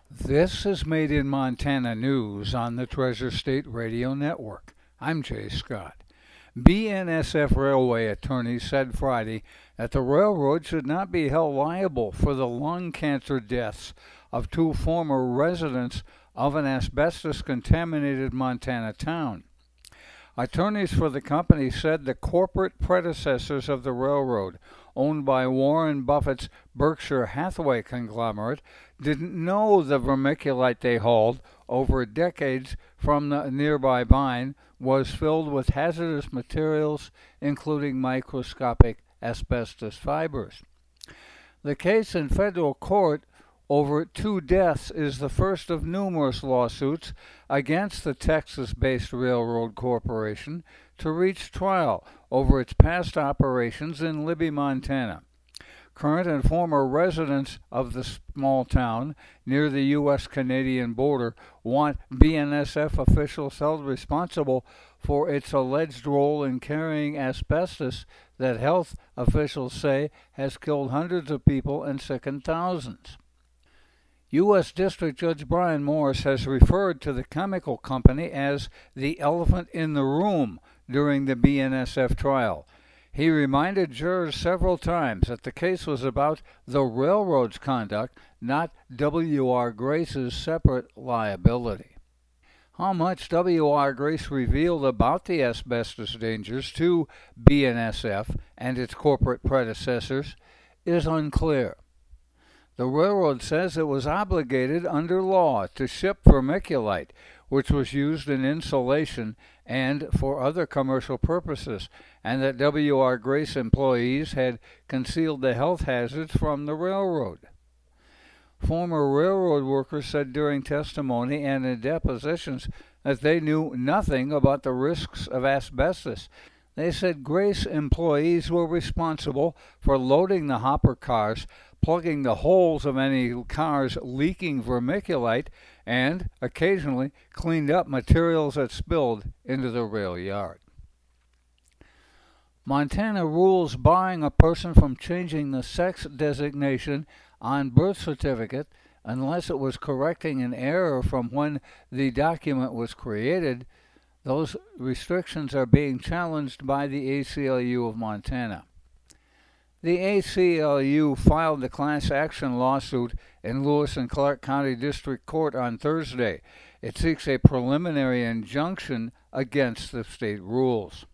This is Made in Montana News on the Treasure State Radio Network. I'm Jay Scott. BNSF Railway attorneys said Friday that the railroad should not be held liable for the lung cancer deaths of two former residents of an asbestos-contaminated Montana town. Attorneys for the company said the corporate predecessors of the railroad, owned by Warren Buffett's Berkshire Hathaway conglomerate, didn't know the vermiculite they hauled over decades from the nearby mine was filled with hazardous materials, including microscopic asbestos fibers. The case in federal court over two deaths is the first of numerous lawsuits against the Texas-based Railroad Corporation to reach trial over its past operations in Libby, Montana. Current and former residents of the small town near the U.S.-Canadian border want BNSF officials held responsible for its alleged role in carrying asbestos that health officials say has killed hundreds of people and sickened thousands. U.S. District Judge Brian Morris has referred to the chemical company as the elephant in the room during the BNSF trial. He reminded jurors several times that the case was about the railroad's conduct, not W.R. Grace's separate liability. How much W.R. Grace revealed about the asbestos dangers to BNSF and its corporate predecessors is unclear. The railroad says it was obligated under law to ship vermiculite, which was used in insulation and for other commercial purposes, and that W.R. Grace employees had concealed the health hazards from the railroad. Former railroad workers said during testimony and in depositions that they knew nothing about the risks of asbestos. They said Grace employees were responsible for loading the hopper cars, plugging the holes of any cars leaking vermiculite, and occasionally cleaned up materials that spilled into the rail yard. Montana rules barring a person from changing the sex designation on birth certificate unless it was correcting an error from when the document was created. Those restrictions are being challenged by the ACLU of Montana. The ACLU filed the class action lawsuit in Lewis and Clark County District Court on Thursday. It seeks a preliminary injunction against the state rules.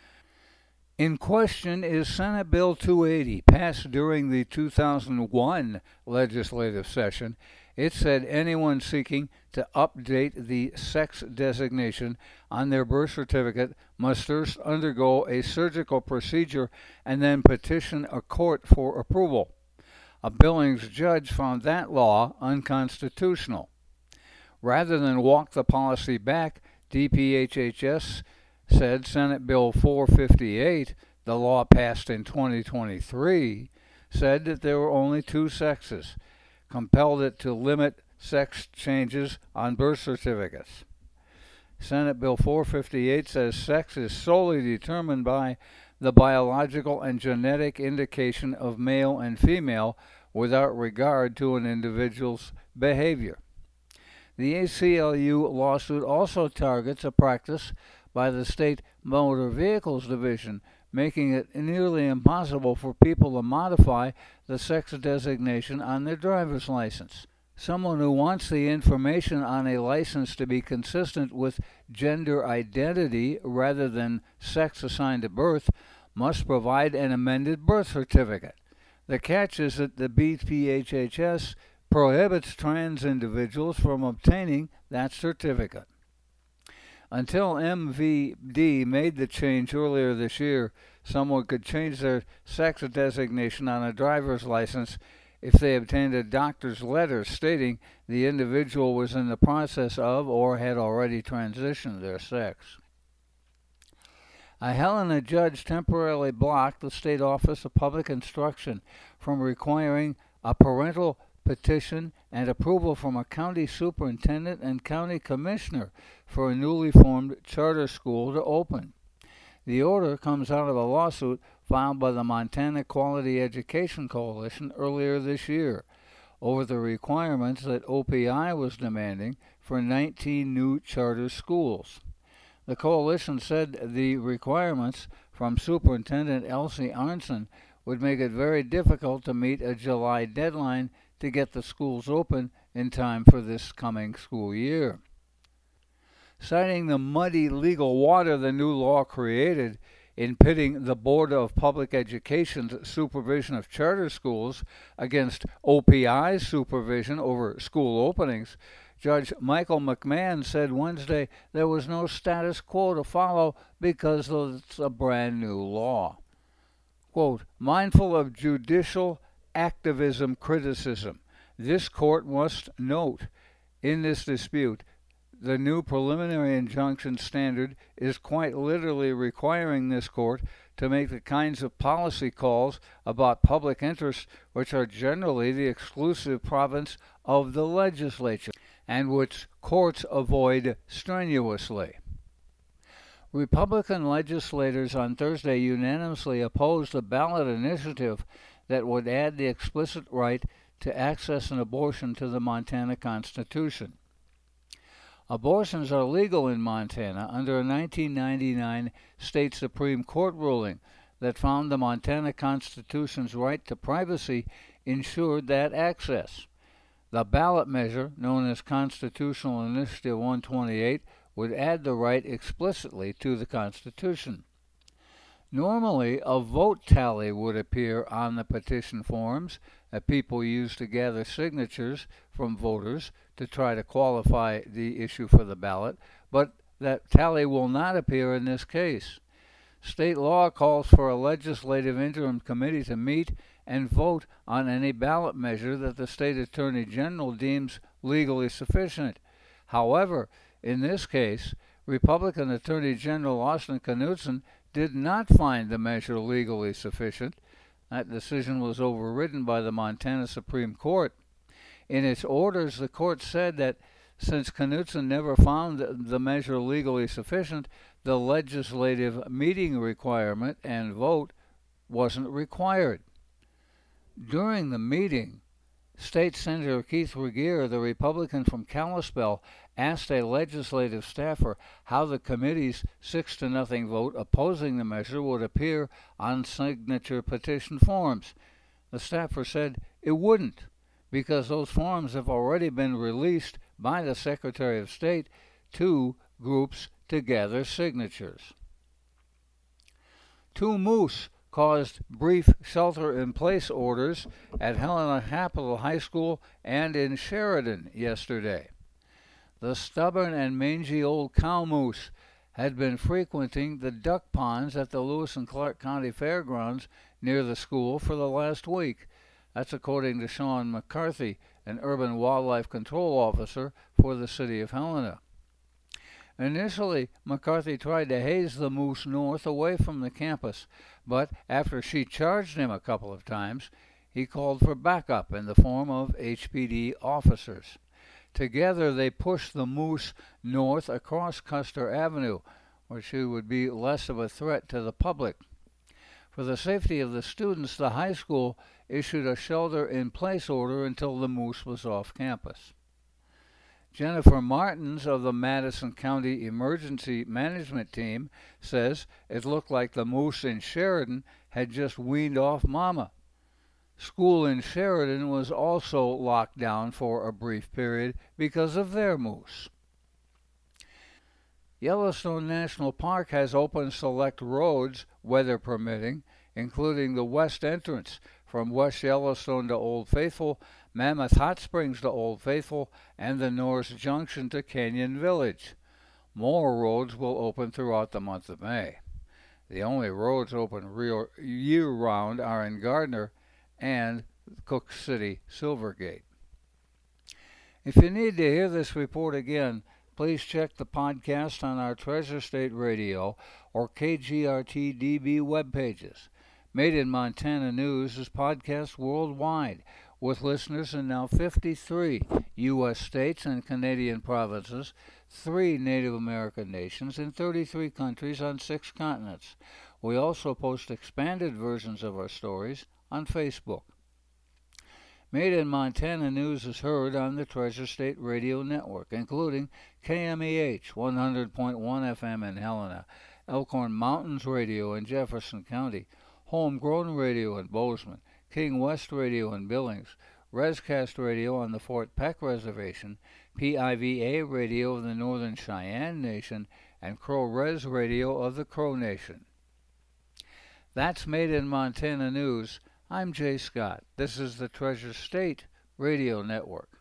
In question is Senate Bill 280, passed during the 2001 legislative session. It said anyone seeking to update the sex designation on their birth certificate must first undergo a surgical procedure and then petition a court for approval. A Billings judge found that law unconstitutional. Rather than walk the policy back, DPHHS said Senate Bill 458, the law passed in 2023, said that there were only two sexes, compelled it to limit sex changes on birth certificates. Senate Bill 458 says sex is solely determined by the biological and genetic indication of male and female without regard to an individual's behavior. The ACLU lawsuit also targets a practice by the State Motor Vehicles Division, making it nearly impossible for people to modify the sex designation on their driver's license. Someone who wants the information on a license to be consistent with gender identity rather than sex assigned at birth must provide an amended birth certificate. The catch is that the BPHHS prohibits trans individuals from obtaining that certificate. Until MVD made the change earlier this year, someone could change their sex designation on a driver's license if they obtained a doctor's letter stating the individual was in the process of or had already transitioned their sex. A Helena judge temporarily blocked the State Office of Public Instruction from requiring a parental petition and approval from a county superintendent and county commissioner for a newly formed charter school to open. The order comes out of a lawsuit filed by the Montana Quality Education Coalition earlier this year. over the requirements that OPI was demanding for 19 new charter schools. The coalition said the requirements from Superintendent Elsie Arnson would make it very difficult to meet a July deadline to get the schools open in time for this coming school year. Citing the muddy legal water the new law created in pitting the Board of Public Education's supervision of charter schools against OPI's supervision over school openings, Judge Michael McMahon said Wednesday there was no status quo to follow because it's a brand new law. Quote, mindful of judicial activism criticism, this court must note in this dispute the new preliminary injunction standard is quite literally requiring this court to make the kinds of policy calls about public interest which are generally the exclusive province of the legislature and which courts avoid strenuously. Republican legislators on Thursday unanimously opposed a ballot initiative that would add the explicit right to access an abortion to the Montana Constitution. Abortions are legal in Montana under a 1999 state Supreme Court ruling that found the Montana Constitution's right to privacy ensured that access. The ballot measure, known as Constitutional Initiative 128, would add the right explicitly to the Constitution. Normally, a vote tally would appear on the petition forms that people use to gather signatures from voters to try to qualify the issue for the ballot, but that tally will not appear in this case. State law calls for a legislative interim committee to meet and vote on any ballot measure that the state attorney general deems legally sufficient. However, in this case, Republican Attorney General Austin Knudsen did not find the measure legally sufficient. That decision was overridden by the Montana Supreme Court. In its orders, the court said that since Knudsen never found the measure legally sufficient, the legislative meeting requirement and vote wasn't required. During the meeting, State Senator Keith Regier, the Republican from Kalispell, asked a legislative staffer how the committee's 6-0 vote opposing the measure would appear on signature petition forms. The staffer said it wouldn't, because those forms have already been released by the Secretary of State to groups to gather signatures. 2 moose caused brief shelter-in-place orders at Helena Capital High School and in Sheridan yesterday. The stubborn and mangy old cow moose had been frequenting the duck ponds at the Lewis and Clark County Fairgrounds near the school for the last week. That's according to Sean McCarthy, an urban wildlife control officer for the city of Helena. Initially, McCarthy tried to haze the moose north away from the campus, but after she charged him a couple of times, he called for backup in the form of HPD officers. Together, they pushed the moose north across Custer Avenue, where she would be less of a threat to the public. For the safety of the students, the high school issued a shelter-in-place order until the moose was off campus. Jennifer Martins of the Madison County Emergency Management Team says it looked like the moose in Sheridan had just weaned off Mama. School in Sheridan was also locked down for a brief period because of their moose. Yellowstone National Park has opened select roads, weather permitting, including the west entrance from West Yellowstone to Old Faithful, Mammoth Hot Springs to Old Faithful, and the Norris Junction to Canyon Village. More roads will open throughout the month of May. The only roads open year-round are in Gardner and Cook City Silvergate. If you need to hear this report again, please check the podcast on our Treasure State Radio or KGRT-DB web pages. Made in Montana News is podcast worldwide, with listeners in now 53 U.S. states and Canadian provinces, 3 Native American nations, and 33 countries on 6 continents. We also post expanded versions of our stories on Facebook. Made in Montana News is heard on the Treasure State Radio Network, including KMEH 100.1 FM in Helena, Elkhorn Mountains Radio in Jefferson County, Homegrown Radio in Bozeman, King West Radio in Billings, Rescast Radio on the Fort Peck Reservation, PIVA Radio of the Northern Cheyenne Nation, and Crow Res Radio of the Crow Nation. That's Made in Montana News. I'm Jay Scott. This is the Treasure State Radio Network.